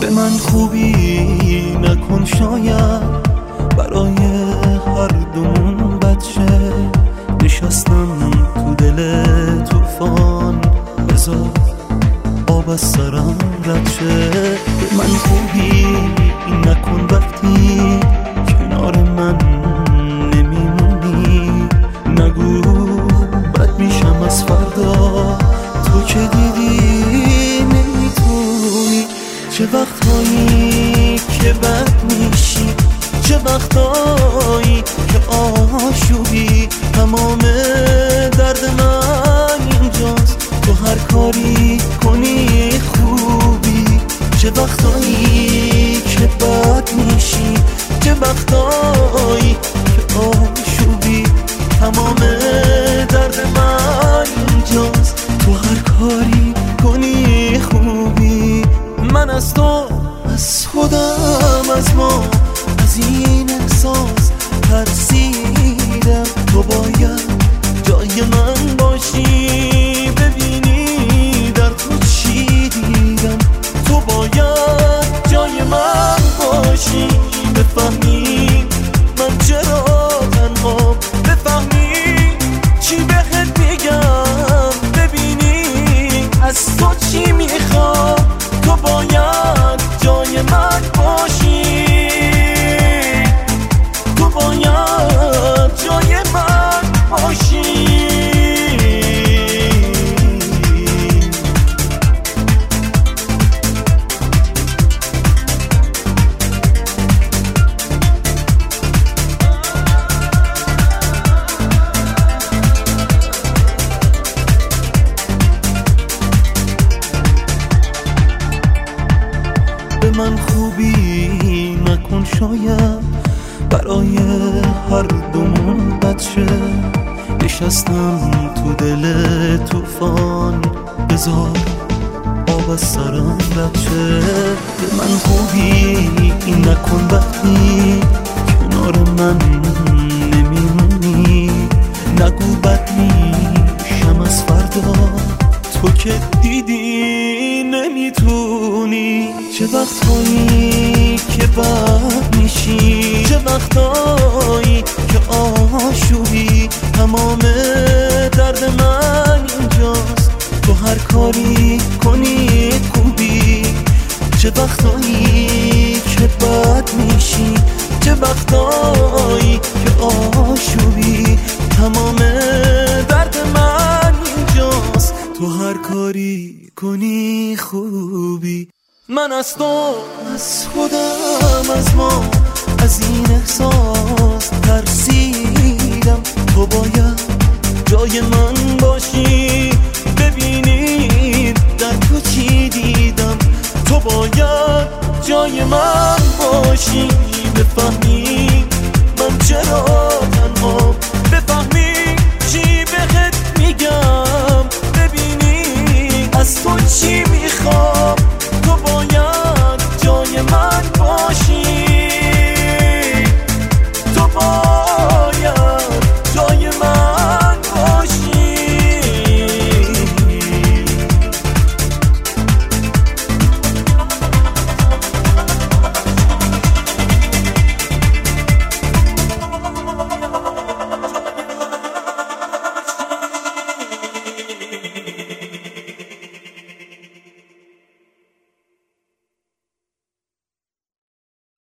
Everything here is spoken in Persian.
به من خوبی نکن، شاید برای هر دومون بد شه. نشستم تو دل طوفان، بذار آب از سرم رد شه. به من خوبی نکن وقتی کنار من نمیمونی. نگو بد میشم از فردا، تو که دیدی نمیتونی. چه وقتهایی که بد میشی، چه وقتهایی که آشوبی. تمام درد من اینجاست، تو هر کاری کنی خوبی. چه وقتهایی که بد میشی، چه وقتهایی که آشوبی. تمام درد من اینجاست، تو هر کاری کنی خوبی. من از تو، از خودم، از ما، از این احساس ترسیدم. تو باید جای من باشی، ببینی در تو چی دیدم. تو باید جای من باشی، بفهمی من چرا تنها، بفهمی چی بهت میگم، ببینی از تو چی میخوام. تو باید جای من باشی، تو باید جای من باشی. به من خوبی نکن، شاید برای هر دومون بد شه. نشستم تو دل طوفان، بذار آب از سرم رد شه. به من خوبی نکن وقتی کنار من نمیمونی. نگو بد میشم از فردا، تو که دیدی نمیتونی. چه وقتهایی که بد میشی، چه وقتهایی که آشوبی. تمام درد من اینجاست، تو هر کاری کنی خوبی. چه وقتهایی که بد میشی، چه وقتهایی که آشوبی. تمام درد من اینجاست، تو هر کاری کنی خوبی. من از تو، از خودم، از ما، از این احساس ترسیدم. تو باید جای من باشی، ببینی در تو چی دیدم. تو باید جای من باشی، بفهمی من چرا تنها، بفهمی چی بهت میگم، ببینی از تو چی میگم.